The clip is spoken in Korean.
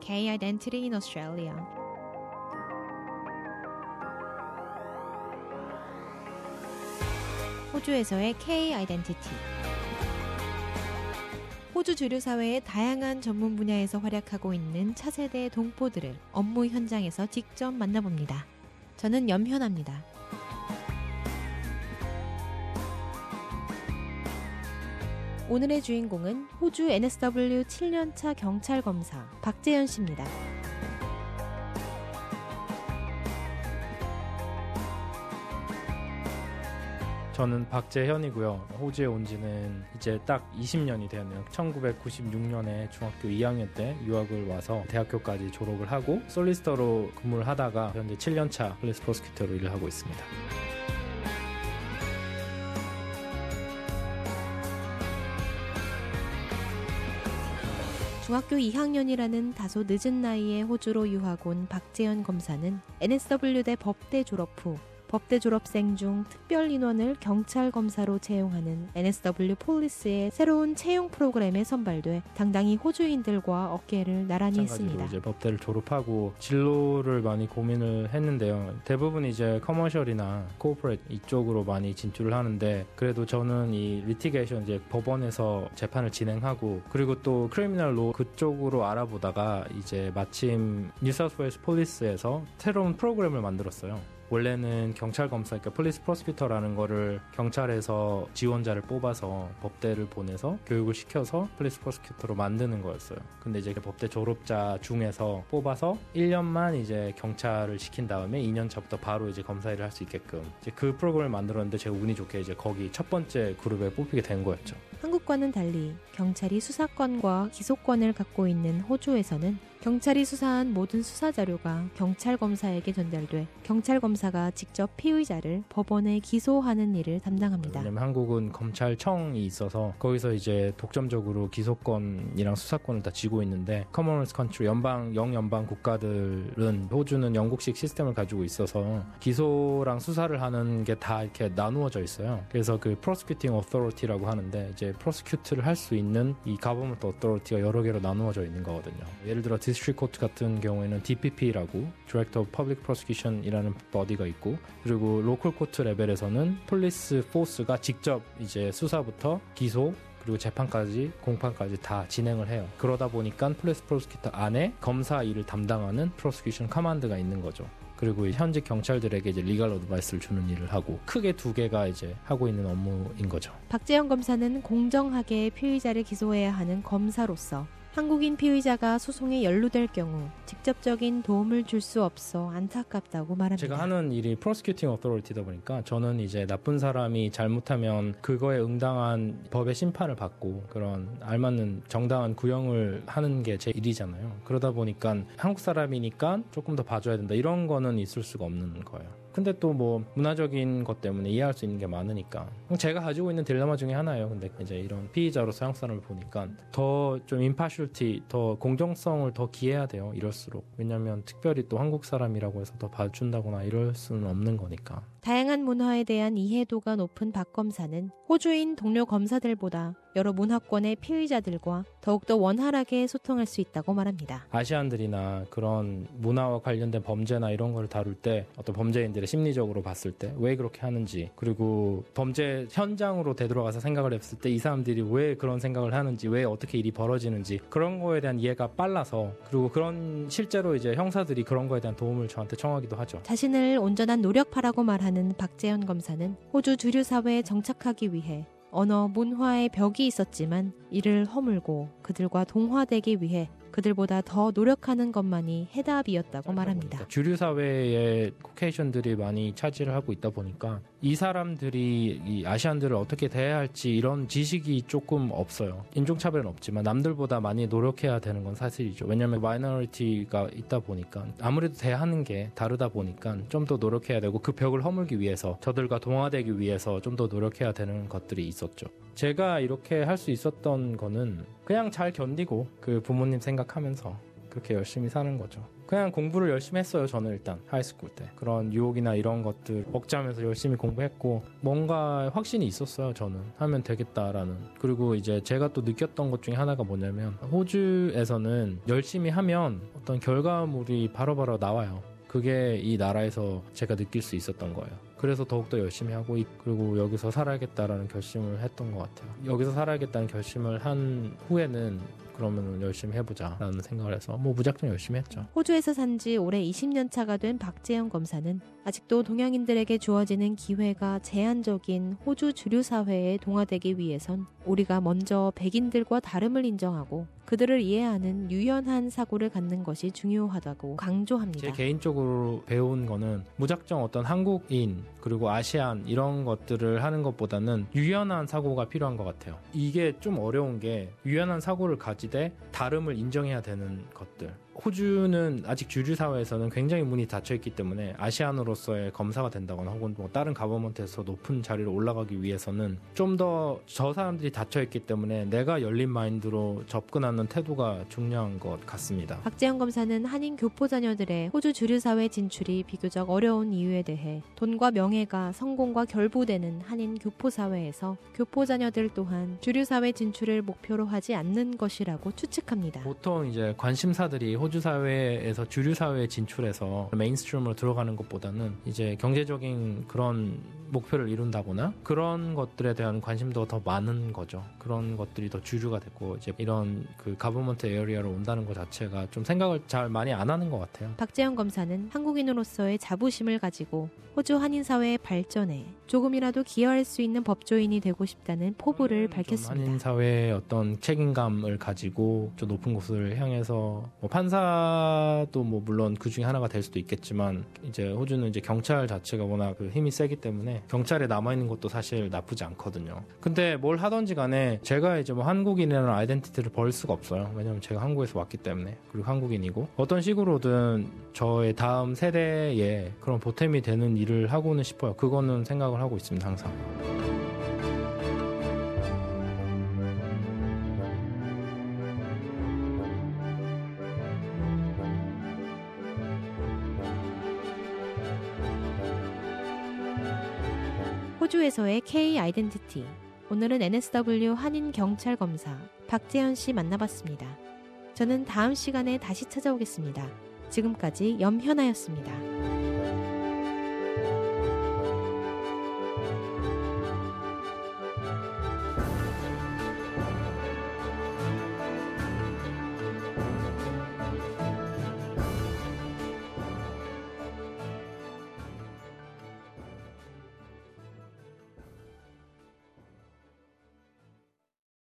K Identity in Australia. 호주에서의 K Identity. 호주 주류 사회의 다양한 전문 분야에서 활약하고 있는 차세대 동포들을 업무 현장에서 직접 만나봅니다. 저는 염현아입니다. 오늘의 주인공은 호주 NSW 7년차 경찰검사 박재현 씨입니다. 저는 박재현이고요. 호주에 온 지는 이제 딱 20년이 되었네요. 1996년에 중학교 2학년 때 유학을 와서 대학교까지 졸업을 하고 솔리스터로 근무를 하다가 현재 7년차 폴리스 프로스큐터로 일을 하고 있습니다. 중학교 2학년이라는 다소 늦은 나이에 호주로 유학 온 박재현 검사는 NSW대 법대 졸업 후 법대 졸업생 중 특별 인원을 경찰 검사로 채용하는 NSW 폴리스의 새로운 채용 프로그램에 선발돼 당당히 호주인들과 어깨를 나란히 했습니다. 이제 법대를 졸업하고 진로를 많이 고민을 했는데요. 대부분 이제 커머셜이나 코퍼레이트 이쪽으로 많이 진출을 하는데 그래도 저는 이 리티게이션 이제 법원에서 재판을 진행하고 그리고 또 크리미널 로 그쪽으로 알아보다가 이제 마침 뉴사우스웨일스 폴리스에서 새로운 프로그램을 만들었어요. 원래는 경찰 검사, 그러니까 폴리스 프로스큐터라는 거를 경찰에서 지원자를 뽑아서 법대를 보내서 교육을 시켜서 폴리스 프로스큐터로 만드는 거였어요. 근데 이제 법대 졸업자 중에서 뽑아서 1년만 이제 경찰을 시킨 다음에 2년 차부터 바로 이제 검사 일을 할 수 있게끔 이제 그 프로그램을 만들었는데 제가 운이 좋게 이제 거기 첫 번째 그룹에 뽑히게 된 거였죠. 한국과는 달리 경찰이 수사권과 기소권을 갖고 있는 호주에서는 경찰이 수사한 모든 수사 자료가 경찰 검사에게 전달돼 경찰 검사가 직접 피의자를 법원에 기소하는 일을 담당합니다. 왜냐면 한국은 검찰청이 있어서 거기서 이제 독점적으로 기소권이랑 수사권을 다 쥐고 있는데 커먼웰스 컨트리 영연방 국가들은 호주는 영국식 시스템을 가지고 있어서 기소랑 수사를 하는 게 다 이렇게 나누어져 있어요. 그래서 그 prosecuting authority라고 하는데 이제 prosecute를 할 수 있는 이 government authority가 여러 개로 나누어져 있는 거거든요. 예를 들어 디스트릭 코트 같은 경우에는 DPP라고 Director of Public Prosecution이라는 버디가 있고 그리고 로컬 코트 레벨에서는 폴리스 포스가 직접 이제 수사부터 기소 그리고 재판까지 공판까지 다 진행을 해요. 그러다 보니까 폴리스 프로스큐터 안에 검사 일을 담당하는 프로스큐션 커맨드가 있는 거죠. 그리고 현직 경찰들에게 이제 리갈 어드바이스를 주는 일을 하고 크게 두 개가 이제 하고 있는 업무인 거죠. 박재현 검사는 공정하게 피의자를 기소해야 하는 검사로서 한국인 피의자가 소송에 연루될 경우 직접적인 도움을 줄 수 없어 안타깝다고 말합니다. 제가 하는 일이 prosecuting authority다 보니까 저는 이제 나쁜 사람이 잘못하면 그거에 응당한 법의 심판을 받고 그런 알맞는 정당한 구형을 하는 게 제 일이잖아요. 그러다 보니까 한국 사람이니까 조금 더 봐줘야 된다. 이런 거는 있을 수가 없는 거예요. 근데 또 뭐 문화적인 것 때문에 이해할 수 있는 게 많으니까 제가 가지고 있는 딜레마 중에 하나예요. 근데 이제 이런 피의자로서 한국 사람을 보니까 더 좀 impartiality, 더 공정성을 더 기해야 돼요. 이럴수록. 왜냐하면 특별히 또 한국 사람이라고 해서 더 봐준다거나 이럴 수는 없는 거니까. 다양한 문화에 대한 이해도가 높은 박 검사는 호주인 동료 검사들보다 여러 문화권의 피의자들과 더욱더 원활하게 소통할 수 있다고 말합니다. 아시안들이나 그런 문화와 관련된 범죄나 이런 걸 다룰 때 어떤 범죄인들의 심리적으로 봤을 때 왜 그렇게 하는지 그리고 범죄 현장으로 되돌아가서 생각을 했을 때 이 사람들이 왜 그런 생각을 하는지 왜 어떻게 일이 벌어지는지 그런 거에 대한 이해가 빨라서 그리고 그런 실제로 이제 형사들이 그런 거에 대한 도움을 저한테 청하기도 하죠. 자신을 온전한 노력파라고 말하는 박재현 검사는 호주 주류 사회에 정착하기 위해 언어, 문화의 벽이 있었지만 이를 허물고 그들과 동화되기 위해 그들보다 더 노력하는 것만이 해답이었다고 말합니다. 주류 사회에 코케이션들이 많이 차지를 하고 있다 보니까 이 사람들이 이 아시안들을 어떻게 대해야 할지 이런 지식이 조금 없어요. 인종차별은 없지만 남들보다 많이 노력해야 되는 건 사실이죠. 왜냐하면 마이너리티가 있다 보니까 아무래도 대하는 게 다르다 보니까 좀 더 노력해야 되고 그 벽을 허물기 위해서 저들과 동화되기 위해서 좀 더 노력해야 되는 것들이 있었죠. 제가 이렇게 할 수 있었던 거는 그냥 잘 견디고 그 부모님 생각하면서 그렇게 열심히 사는 거죠. 그냥 공부를 열심히 했어요. 저는 일단 하이스쿨 때 그런 유혹이나 이런 것들 억제하면서 열심히 공부했고 뭔가 확신이 있었어요. 저는 하면 되겠다라는. 그리고 이제 제가 또 느꼈던 것 중에 하나가 뭐냐면 호주에서는 열심히 하면 어떤 결과물이 바로바로 나와요. 그게 이 나라에서 제가 느낄 수 있었던 거예요. 그래서 더욱더 열심히 하고 그리고 여기서 살아야겠다라는 결심을 했던 것 같아요. 여기서 살아야겠다는 결심을 한 후에는 그러면 열심히 해보자 라는 생각을 해서 무작정 열심히 했죠. 호주에서 산 지 올해 20년 차가 된 박재현 검사는 아직도 동양인들에게 주어지는 기회가 제한적인 호주 주류 사회에 동화되기 위해선 우리가 먼저 백인들과 다름을 인정하고 그들을 이해하는 유연한 사고를 갖는 것이 중요하다고 강조합니다. 제 개인적으로 배운 거는 무작정 어떤 한국인 그리고 아시안 이런 것들을 하는 것보다는 유연한 사고가 필요한 것 같아요. 이게 좀 어려운 게 유연한 사고를 가지되 다름을 인정해야 되는 것들. 호주는 아직 주류 사회에서는 굉장히 문이 닫혀 있기 때문에 아시안으로서의 검사가 된다거나 혹은 다른 가버먼트에서 높은 자리로 올라가기 위해서는 좀 더 저 사람들이 닫혀 있기 때문에 내가 열린 마인드로 접근하는 태도가 중요한 것 같습니다. 박재현 검사는 한인 교포 자녀들의 호주 주류 사회 진출이 비교적 어려운 이유에 대해 돈과 명예가 성공과 결부되는 한인 교포 사회에서 교포 자녀들 또한 주류 사회 진출을 목표로 하지 않는 것이라고 추측합니다. 보통 이제 관심사들이 호주 사회에서 주류 사회에 진출해서 메인스트림으로 들어가는 것보다는 이제 경제적인 그런 목표를 이룬다거나 그런 것들에 대한 관심도 더 많은 거죠. 그런 것들이 더 주류가 됐고 이제 이런 그 가버먼트 에어리어로 온다는 것 자체가 좀 생각을 잘 많이 안 하는 것 같아요. 박재현 검사는 한국인으로서의 자부심을 가지고 호주 한인 사회의 발전에 조금이라도 기여할 수 있는 법조인이 되고 싶다는 포부를 밝혔습니다. 한인 사회의 어떤 책임감을 가지고 좀 높은 곳을 향해서 판사도 물론 그 중에 하나가 될 수도 있겠지만 이제 호주는 이제 경찰 자체가 워낙 그 힘이 세기 때문에 경찰에 남아있는 것도 사실 나쁘지 않거든요. 근데 뭘 하든지 간에 제가 이제 한국인이라는 아이덴티티를 버릴 수가 없어요. 왜냐면 제가 한국에서 왔기 때문에 그리고 한국인이고 어떤 식으로든 저의 다음 세대에 그런 보탬이 되는 일을 하고는 싶어요. 그거는 생각을 하고 있습니다. 항상. 호주에서의 K 아이덴티티. 오늘은 NSW 한인 경찰 검사 박재현 씨 만나봤습니다. 저는 다음 시간에 다시 찾아오겠습니다. 지금까지 염현아였습니다.